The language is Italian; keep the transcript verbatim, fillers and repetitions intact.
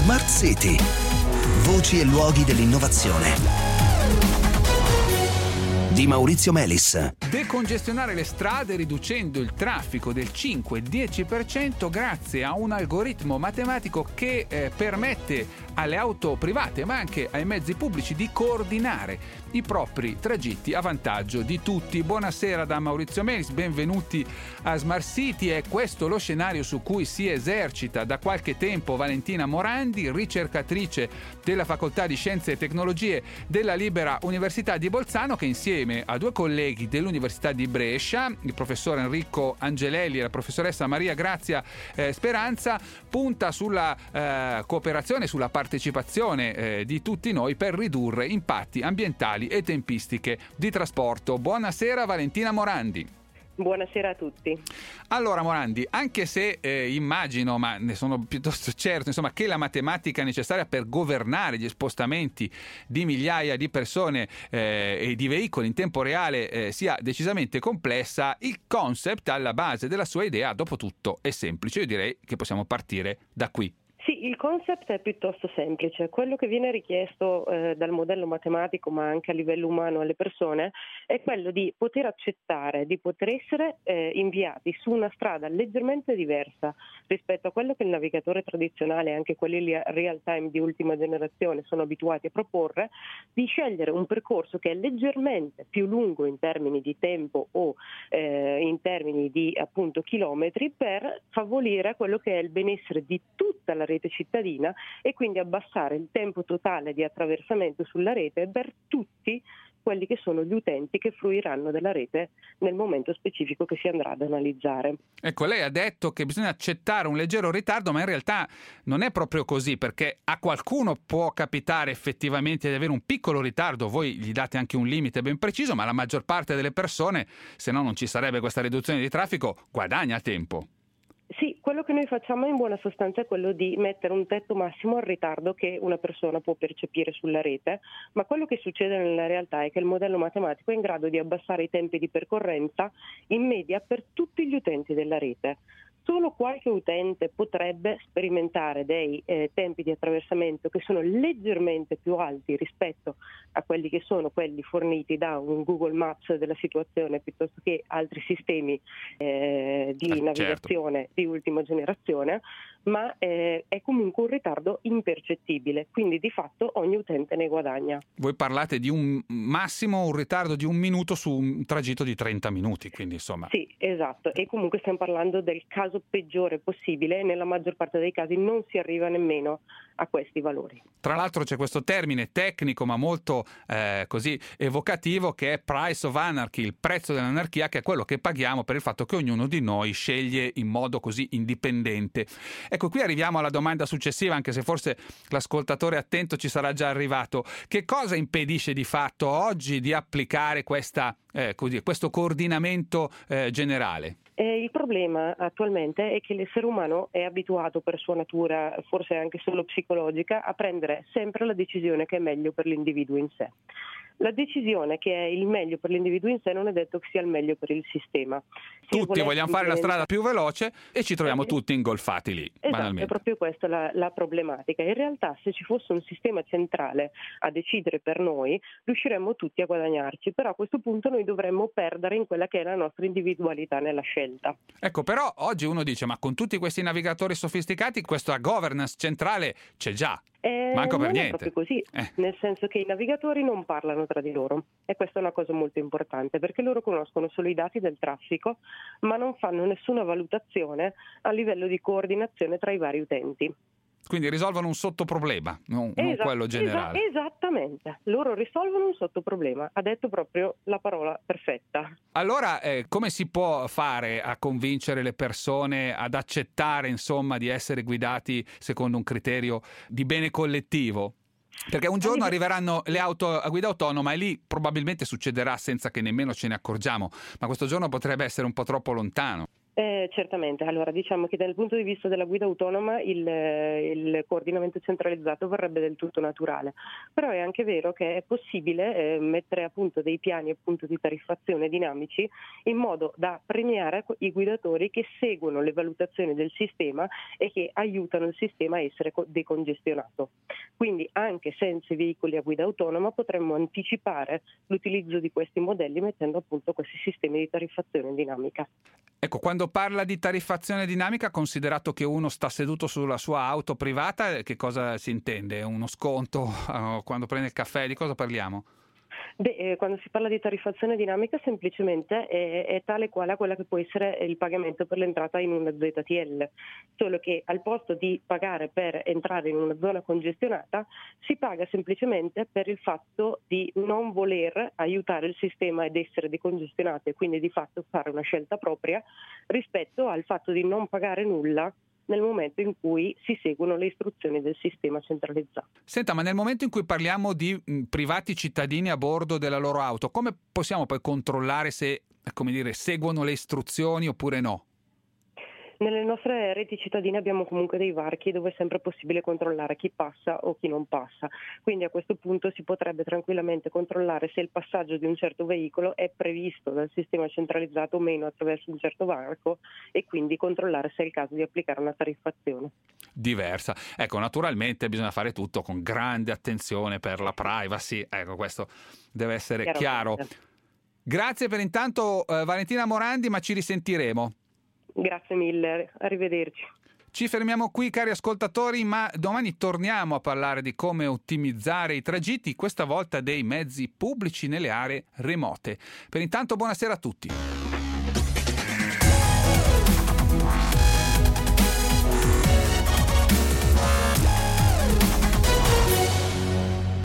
Smart City. Voci e luoghi dell'innovazione. Di Maurizio Melis. Decongestionare le strade riducendo il traffico del cinque-dieci per cento grazie a un algoritmo matematico che eh, permette alle auto private ma anche ai mezzi pubblici di coordinare i propri tragitti a vantaggio di tutti. Buonasera da Maurizio Melis, benvenuti a Smart City. È questo lo scenario su cui si esercita da qualche tempo Valentina Morandi, ricercatrice della Facoltà di Scienze e Tecnologie della Libera Università di Bolzano, che insieme a due colleghi dell'Università di Brescia, il professor Enrico Angelelli e la professoressa Maria Grazia eh, Speranza, punta sulla eh, cooperazione, sulla partecipazione eh, di tutti noi per ridurre impatti ambientali e tempistiche di trasporto. Buonasera Valentina Morandi. Buonasera a tutti. Allora Morandi, anche se eh, immagino, ma ne sono piuttosto certo, insomma, che la matematica necessaria per governare gli spostamenti di migliaia di persone eh, e di veicoli in tempo reale eh, sia decisamente complessa, il concept alla base della sua idea, dopo tutto, è semplice. Io direi che possiamo partire da qui. Sì, il concept è piuttosto semplice. Quello che viene richiesto eh, dal modello matematico, ma anche a livello umano alle persone, è quello di poter accettare, di poter essere eh, inviati su una strada leggermente diversa rispetto a quello che il navigatore tradizionale e anche quelli real time di ultima generazione sono abituati a proporre, di scegliere un percorso che è leggermente più lungo in termini di tempo o eh, in termini di appunto chilometri, per favorire quello che è il benessere di tutta la rete cittadina e quindi abbassare il tempo totale di attraversamento sulla rete per tutti quelli che sono gli utenti che fruiranno della rete nel momento specifico che si andrà ad analizzare. Ecco, lei ha detto che bisogna accettare un leggero ritardo, ma in realtà non è proprio così, perché a qualcuno può capitare effettivamente di avere un piccolo ritardo, voi gli date anche un limite ben preciso, ma la maggior parte delle persone, se no non ci sarebbe questa riduzione di traffico, guadagna tempo. Sì, quello che noi facciamo in buona sostanza è quello di mettere un tetto massimo al ritardo che una persona può percepire sulla rete, ma quello che succede nella realtà è che il modello matematico è in grado di abbassare i tempi di percorrenza in media per tutti gli utenti della rete. Solo qualche utente potrebbe sperimentare dei eh, tempi di attraversamento che sono leggermente più alti rispetto a quelli che sono quelli forniti da un Google Maps della situazione piuttosto che altri sistemi eh, di eh, navigazione certo. di ultima generazione, ma eh, è comunque un ritardo impercettibile, quindi di fatto ogni utente ne guadagna. Voi parlate di un massimo, un ritardo di un minuto su un tragitto di trenta minuti, quindi insomma... Sì, esatto, e comunque stiamo parlando del caso peggiore possibile, nella maggior parte dei casi non si arriva nemmeno a questi valori. Tra l'altro c'è questo termine tecnico ma molto eh, così evocativo che è price of anarchy, il prezzo dell'anarchia, che è quello che paghiamo per il fatto che ognuno di noi sceglie in modo così indipendente. Ecco, qui arriviamo alla domanda successiva, anche se forse l'ascoltatore attento ci sarà già arrivato. Che cosa impedisce di fatto oggi di applicare questa, eh, così, questo coordinamento eh, generale? Eh, il problema attualmente è che l'essere umano è abituato per sua natura, forse anche solo psicologica, a prendere sempre la decisione che è meglio per l'individuo in sé. La decisione che è il meglio per l'individuo in sé non è detto che sia il meglio per il sistema. Se tutti vogliamo fare la strada più veloce e ci troviamo eh, tutti ingolfati lì. Esatto, banalmente. È proprio questa la, la problematica. In realtà, se ci fosse un sistema centrale a decidere per noi, riusciremmo tutti a guadagnarci, però a questo punto noi dovremmo perdere in quella che è la nostra individualità nella scelta. Ecco, però oggi uno dice, ma con tutti questi navigatori sofisticati questa governance centrale c'è già. Eh, Manco per non niente. È proprio così, eh. nel senso che i navigatori non parlano tra di loro, e questa è una cosa molto importante perché loro conoscono solo i dati del traffico ma non fanno nessuna valutazione a livello di coordinazione tra i vari utenti. Quindi risolvono un sottoproblema, non, Esat- non quello generale. Esa- esattamente, loro risolvono un sottoproblema, ha detto proprio la parola perfetta. Allora, eh, come si può fare a convincere le persone ad accettare, insomma, di essere guidati secondo un criterio di bene collettivo? Perché un giorno arriveranno le auto a guida autonoma e lì probabilmente succederà senza che nemmeno ce ne accorgiamo, ma questo giorno potrebbe essere un po' troppo lontano. Eh, certamente, allora diciamo che dal punto di vista della guida autonoma il, il coordinamento centralizzato verrebbe del tutto naturale, però è anche vero che è possibile eh, mettere a punto dei piani appunto di tariffazione dinamici in modo da premiare i guidatori che seguono le valutazioni del sistema e che aiutano il sistema a essere decongestionato. Quindi anche senza i veicoli a guida autonoma potremmo anticipare l'utilizzo di questi modelli mettendo a punto questi sistemi di tariffazione dinamica. Ecco, quando parla di tariffazione dinamica, considerato che uno sta seduto sulla sua auto privata, che cosa si intende? Uno sconto quando prende il caffè? Di cosa parliamo? Beh, eh, quando si parla di tariffazione dinamica semplicemente è, è tale quale a quella che può essere il pagamento per l'entrata in una Z T L, solo che al posto di pagare per entrare in una zona congestionata si paga semplicemente per il fatto di non voler aiutare il sistema ed essere decongestionato e quindi di fatto fare una scelta propria rispetto al fatto di non pagare nulla nel momento in cui si seguono le istruzioni del sistema centralizzato. Senta, ma nel momento in cui parliamo di mh, privati cittadini a bordo della loro auto, come possiamo poi controllare se, come dire, seguono le istruzioni oppure no? Nelle nostre reti cittadine abbiamo comunque dei varchi dove è sempre possibile controllare chi passa o chi non passa, quindi a questo punto si potrebbe tranquillamente controllare se il passaggio di un certo veicolo è previsto dal sistema centralizzato o meno attraverso un certo varco e quindi controllare se è il caso di applicare una tariffazione diversa. Ecco, naturalmente bisogna fare tutto con grande attenzione per la privacy, ecco, questo deve essere chiaro. Grazie per intanto eh, Valentina Morandi, ma ci risentiremo. Grazie mille, arrivederci. Ci fermiamo qui, cari ascoltatori, ma domani torniamo a parlare di come ottimizzare i tragitti, questa volta dei mezzi pubblici nelle aree remote. Per intanto buonasera a tutti.